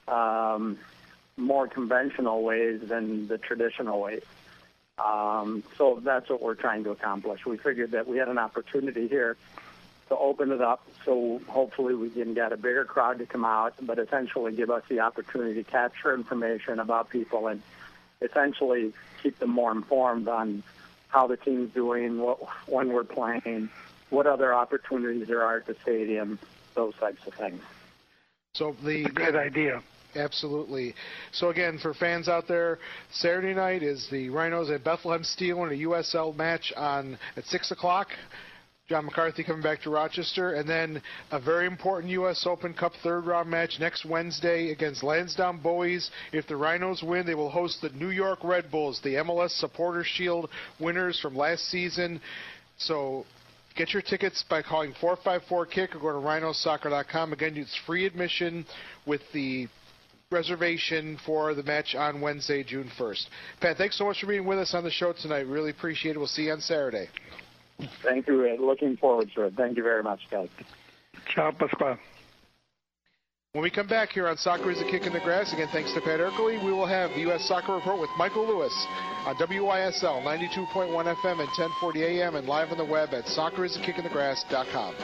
more conventional ways than the traditional ways. So that's what we're trying to accomplish. We figured that we had an opportunity here to open it up so hopefully we can get a bigger crowd to come out, but essentially give us the opportunity to capture information about people and essentially keep them more informed on how the team's doing, when we're playing, what other opportunities there are at the stadium, those types of things. So good idea. Absolutely. So again, for fans out there, Saturday night is the Rhinos at Bethlehem Steel in a USL match at 6 o'clock. John McCarthy coming back to Rochester, and then a very important U.S. Open Cup third-round match next Wednesday against Lansdowne Boys. If the Rhinos win, they will host the New York Red Bulls, the MLS Supporters Shield winners from last season. So get your tickets by calling 454-KICK or go to rhinosoccer.com. Again, it's free admission with the reservation for the match on Wednesday, June 1st. Pat, thanks so much for being with us on the show tonight. Really appreciate it. We'll see you on Saturday. Thank you, Ed. Looking forward to it. Thank you very much, guys. Ciao, Pasquale. When we come back here on Soccer is a Kick in the Grass, again, thanks to Pat Erkley, we will have the U.S. Soccer Report with Michael Lewis on WYSL 92.1 FM and 1040 AM and live on the web at soccerisakickinthegrass.com.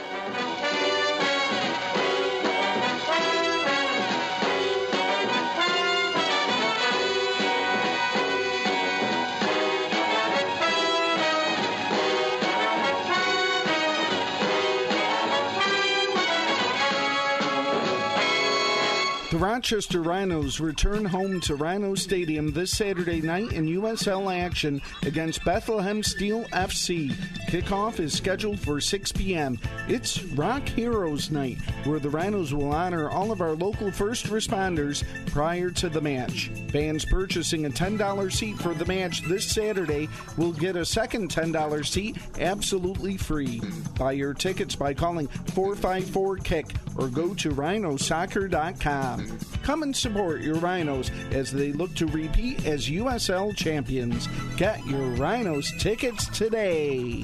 The Rochester Rhinos return home to Rhino Stadium this Saturday night in USL action against Bethlehem Steel FC. Kickoff is scheduled for 6 p.m. It's Rock Heroes Night, where the Rhinos will honor all of our local first responders prior to the match. Fans purchasing a $10 seat for the match this Saturday will get a second $10 seat absolutely free. Buy your tickets by calling 454-KICK or go to rhinosoccer.com. Come and support your Rhinos as they look to repeat as USL champions. Get your Rhinos tickets today.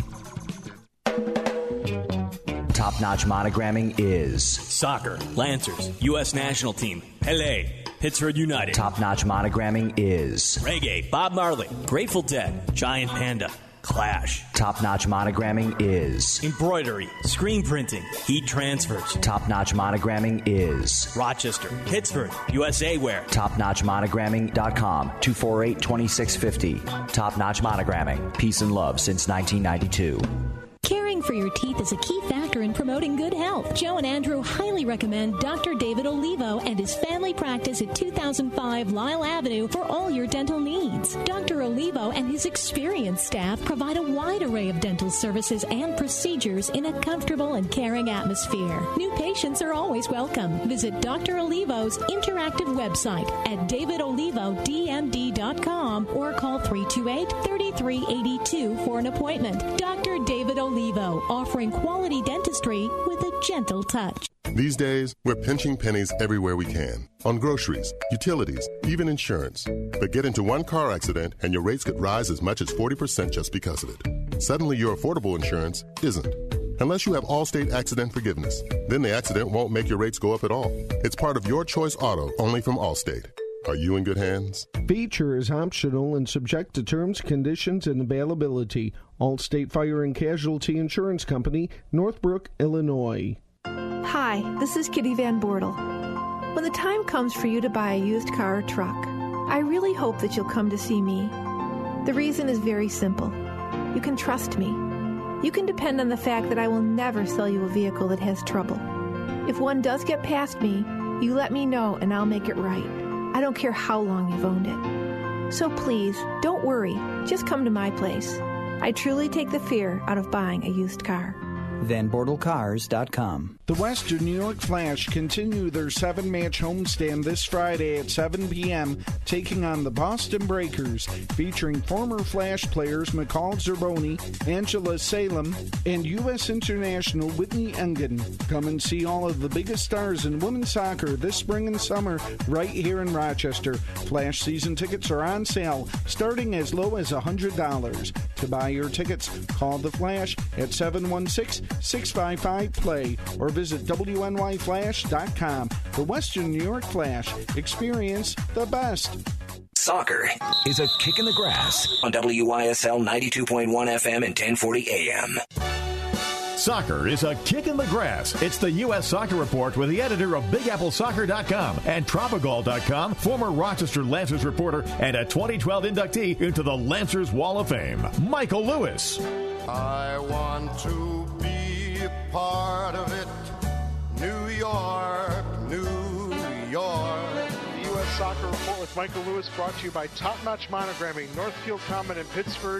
Top-notch monogramming is soccer, Lancers, U.S. national team, Pele, Pittsburgh United. Top-notch monogramming is reggae, Bob Marley, Grateful Dead, Giant Panda, Clash. Top-notch monogramming is embroidery, screen printing, heat transfers. Top-notch monogramming is Rochester, Pittsburgh, USA Wear. TopNotchMonogramming.com, 248-2650. Top-notch monogramming, peace and love since 1992. Caring for your teeth is a key factor in promoting good health. Joe and Andrew highly recommend Dr. David Olivo and his family practice at 2005 Lyle Avenue for all your dental needs. Dr. Olivo and his experienced staff provide a wide array of dental services and procedures in a comfortable and caring atmosphere. New patients are always welcome. Visit Dr. Olivo's interactive website at davidolivodmd.com or call 328-3382 for an appointment. Dr. David Olivo, offering quality dentistry with a gentle touch. These days, we're pinching pennies everywhere we can. On groceries, utilities, even insurance. But get into one car accident and your rates could rise as much as 40% just because of it. Suddenly, your affordable insurance isn't. Unless you have Allstate Accident Forgiveness. Then the accident won't make your rates go up at all. It's part of Your Choice Auto, only from Allstate. Are you in good hands? Feature is optional and subject to terms, conditions, and availability. Allstate Fire and Casualty Insurance Company, Northbrook, Illinois. Hi, this is Kitty Van Bortle. When the time comes for you to buy a used car or truck, I really hope that you'll come to see me. The reason is very simple. You can trust me. You can depend on the fact that I will never sell you a vehicle that has trouble. If one does get past me, you let me know and I'll make it right. I don't care how long you've owned it. So please, don't worry. Just come to my place. I truly take the fear out of buying a used car. VanBortleCars.com. The Western New York Flash continue their 7-match homestand this Friday at 7 p.m., taking on the Boston Breakers, featuring former Flash players McCall Zerboni, Angela Salem, and U.S. international Whitney Engen. Come and see all of the biggest stars in women's soccer this spring and summer right here in Rochester. Flash season tickets are on sale, starting as low as $100. To buy your tickets, call the Flash at 716-655-PLAY or visit WNYFlash.com. The Western New York Flash. Experience the best. Soccer is a kick in the grass on WYSL 92.1 FM and 1040 AM. Soccer is a kick in the grass. It's the U.S. Soccer Report with the editor of BigAppleSoccer.com and Tropical.com, former Rochester Lancers reporter and a 2012 inductee into the Lancers Wall of Fame, Michael Lewis. I want to be a part of it. New York, New York. The U.S. Soccer Report with Michael Lewis, brought to you by Top Notch Monogramming, Northfield Common in Pittsford,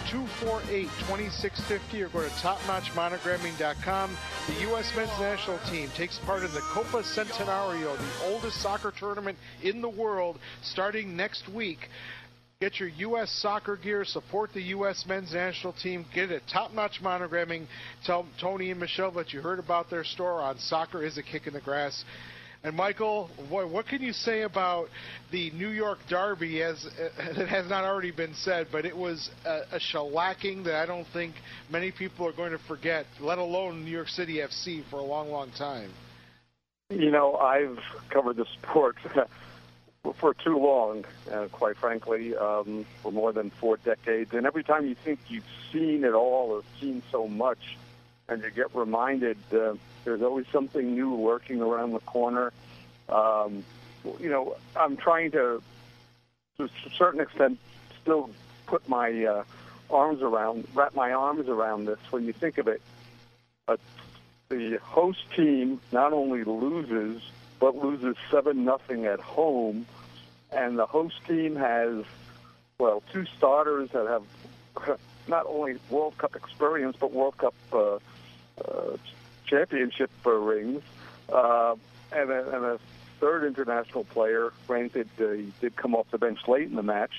248-2650, or go to topnotchmonogramming.com. The U.S. men's national team takes part in the Copa Centenario, the oldest soccer tournament in the world, starting next week. Get your U.S. soccer gear, support the U.S. men's national team, get it at Top Notch Monogramming. Tell Tony and Michelle that you heard about their store on Soccer is a Kick in the Grass. And Michael, boy, what can you say about the New York Derby, as it has not already been said, but it was a shellacking that I don't think many people are going to forget, let alone New York City FC, for a long, long time. You know, I've covered the sport for too long, quite frankly, for more than 4 decades. And every time you think you've seen it all or seen so much, and you get reminded there's always something new lurking around the corner. You know, I'm trying to a certain extent, still put my wrap my arms around this. When you think of it, the host team not only loses, but loses 7-0 at home. And the host team has, 2 starters that have not only World Cup experience, but World Cup championship rings, and a third international player. Granted, he did come off the bench late in the match,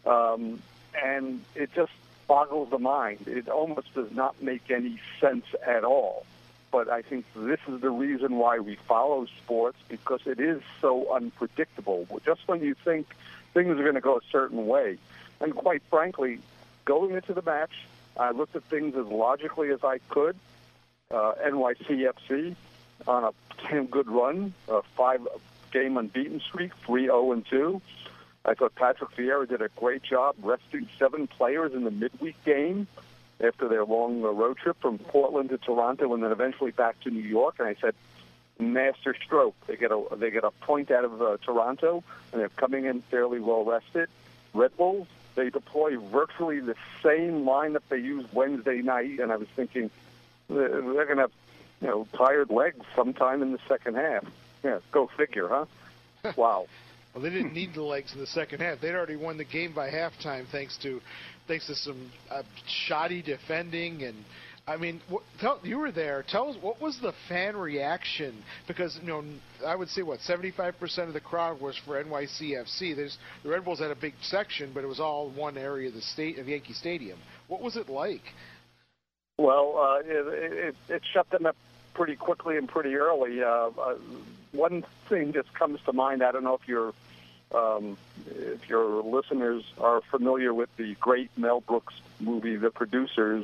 and it just boggles the mind. It almost does not make any sense at all. But I think this is the reason why we follow sports, because it is so unpredictable. Just when you think things are going to go a certain way. And quite frankly, going into the match, I looked at things as logically as I could. NYCFC on a damn good run, a 5-game unbeaten streak, 3-0-2. I thought Patrick Vieira did a great job resting 7 players in the midweek game after their long road trip from Portland to Toronto and then eventually back to New York. And I said, master stroke. They get a point out of Toronto, and they're coming in fairly well rested. Red Bulls, they deploy virtually the same lineup they used Wednesday night, and I was thinking they're going to have tired legs sometime in the second half. Yeah, go figure, huh? Wow. Well, they didn't need the legs in the second half. They'd already won the game by halftime thanks to some shoddy defending. And I mean, you were there. Tell us, what was the fan reaction? Because I would say 75% of the crowd was for NYCFC. The Red Bulls had a big section, but it was all one area of of Yankee Stadium. What was it like? Well, it shut them up pretty quickly and pretty early. One thing just comes to mind. I don't know if your listeners are familiar with the great Mel Brooks movie, The Producers.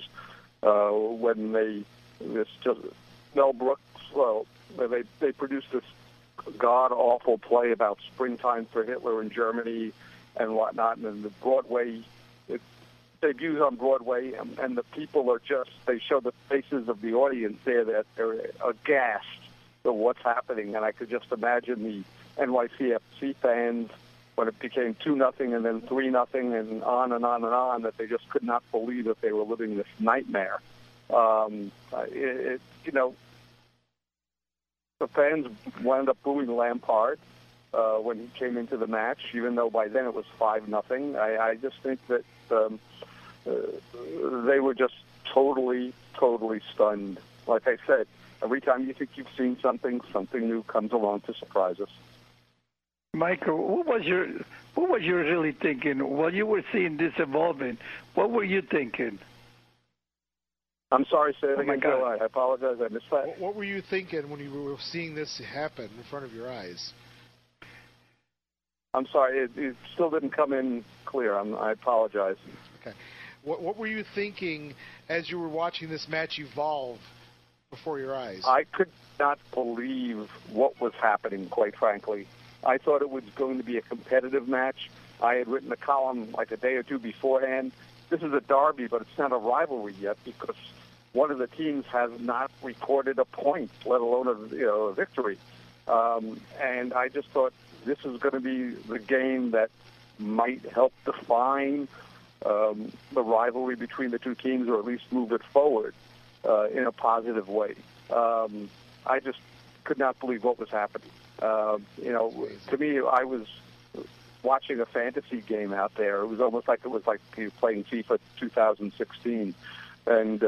Mel Brooks, they produced this god-awful play about springtime for Hitler in Germany and whatnot, and then the Broadway, it debuts on Broadway, and the people are just, they show the faces of the audience there that they're aghast at what's happening, and I could just imagine the NYCFC fans when it became 2-0 and then 3-0 and on and on and on, that they just could not believe that they were living this nightmare. The fans wound up booing Lampard when he came into the match, even though by then it was 5-0. I just think that they were just totally stunned. Like I said, every time you think you've seen something new comes along to surprise us. Michael, what was you really thinking while you were seeing this evolving? What were you thinking? I'm sorry, say it again, Joe. I apologize. I missed that. What were you thinking when you were seeing this happen in front of your eyes? I'm sorry. It still didn't come in clear. I apologize. Okay. What were you thinking as you were watching this match evolve before your eyes? I could not believe what was happening, quite frankly. I thought it was going to be a competitive match. I had written a column like a day or two beforehand. This is a derby, but it's not a rivalry yet because one of the teams has not recorded a point, let alone a victory. And I just thought this is going to be the game that might help define the rivalry between the two teams, or at least move it forward in a positive way. I just could not believe what was happening. To me, I was watching a fantasy game out there. It was almost like you playing FIFA 2016, and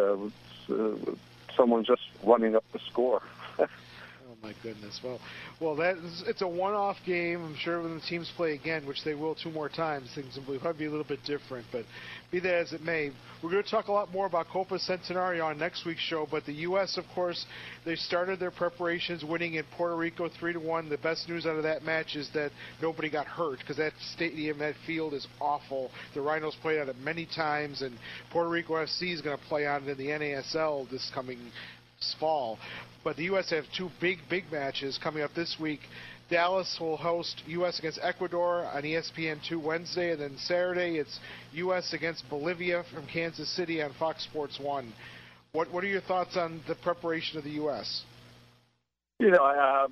someone just running up the score. Oh my goodness! Well, it's a one-off game. I'm sure when the teams play again, which they will 2 more times, things will probably be a little bit different. But be that as it may, we're going to talk a lot more about Copa Centenario on next week's show. But the U.S., of course, they started their preparations, winning in Puerto Rico 3-1. The best news out of that match is that nobody got hurt, because that stadium, that field is awful. The Rhinos played on it many times, and Puerto Rico FC is going to play on it in the NASL this coming fall. But the U.S. have 2 big matches coming up this week. Dallas will host U.S. against Ecuador on ESPN2 Wednesday, and then Saturday it's U.S. against Bolivia from Kansas City on Fox Sports 1. What are your thoughts on the preparation of the U.S.? The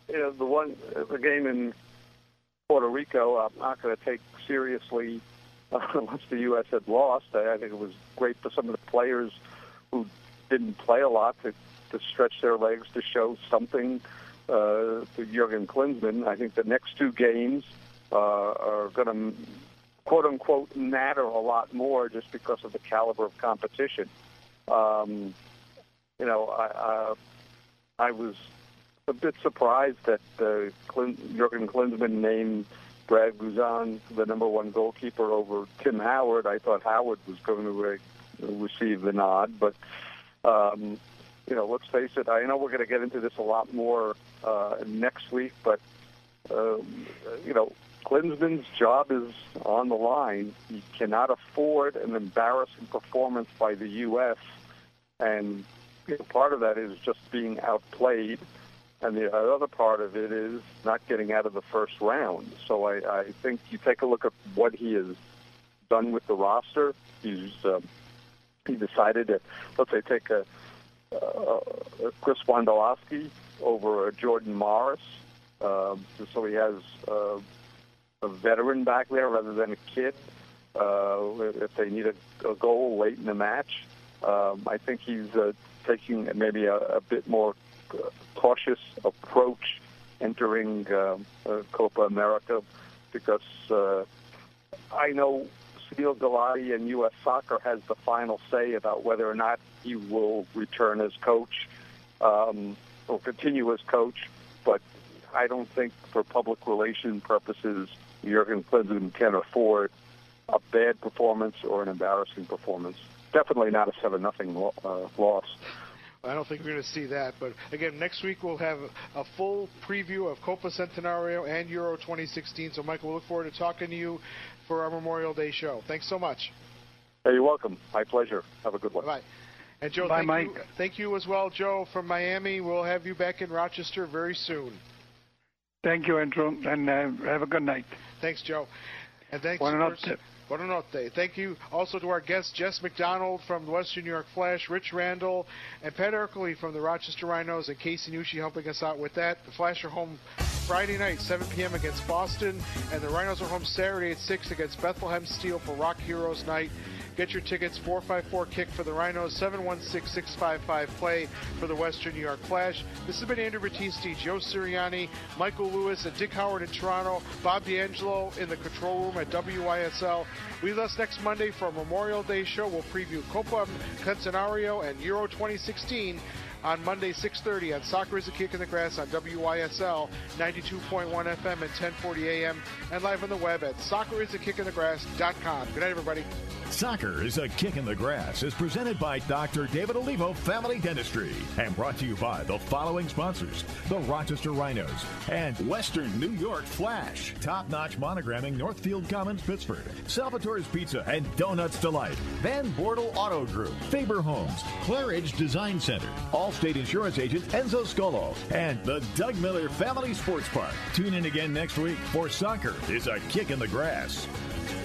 game in Puerto Rico, I'm not going to take seriously unless the U.S. had lost. I think it was great for some of the players who didn't play a lot to stretch their legs, to show something to Jurgen Klinsmann. I think the next 2 games are going to, quote-unquote, matter a lot more just because of the caliber of competition. I was a bit surprised that Jurgen Klinsmann named Brad Guzan the number 1 goalkeeper over Tim Howard. I thought Howard was going to receive the nod, but let's face it, I know we're going to get into this a lot more next week, but, Klinsmann's job is on the line. He cannot afford an embarrassing performance by the U.S., and part of that is just being outplayed, and the other part of it is not getting out of the first round. So I think you take a look at what he has done with the roster. He decided to, let's say, take Chris Wondolowski over Jordan Morris, so he has a veteran back there rather than a kid. If they need a goal late in the match, I think he's taking maybe a bit more cautious approach entering Copa America, because I know Sunil Gulati and U.S. Soccer has the final say about whether or not he will return as coach or continue as coach. But I don't think for public relation purposes Jurgen Klinsmann can afford a bad performance or an embarrassing performance. Definitely not a 7-0 loss. I don't think we're going to see that. But, again, next week we'll have a full preview of Copa Centenario and Euro 2016. So, Michael, we'll look forward to talking to you for our Memorial Day show. Thanks so much. Hey, you're welcome. My pleasure. Have a good one. Bye. And, Joe, Bye, thank you as well, Joe, from Miami. We'll have you back in Rochester very soon. Thank you, Andrew, and have a good night. Thanks, Joe. And thanks, Buonanotte. Buonanotte. Thank you also to our guests, Jess McDonald from the Western New York Flash, Rich Randall, and Pat Erkley from the Rochester Rhinos, and Casey Nushi helping us out with that. The Flash are home Friday night, 7 p.m. against Boston, and the Rhinos are home Saturday at 6 against Bethlehem Steel for Rock Heroes Night. Get your tickets, 454-KICK for the Rhinos, 716-655-PLAY for the Western New York Flash. This has been Andrew Battisti, Joe Sirianni, Michael Lewis, and Dick Howard in Toronto, Bob D'Angelo in the control room at WYSL. We with us next Monday for a Memorial Day show. We'll preview Copa Centenario and Euro 2016 on Monday, 6:30 on Soccer is a Kick in the Grass on WYSL 92.1 FM and 1040 AM, and live on the web at soccerisaKickInTheGrass.com. Good night, everybody. Soccer is a Kick in the Grass is presented by Dr. David Olivo Family Dentistry and brought to you by the following sponsors: the Rochester Rhinos and Western New York Flash, top-notch monogramming, Northfield Commons, Pittsburgh, Salvatore's Pizza and Donuts Delight, Van Bortle Auto Group, Faber Homes, Claridge Design Center, Allstate Insurance Agent Enzo Scolo, and the Doug Miller Family Sports Park. Tune in again next week for Soccer is a Kick in the Grass.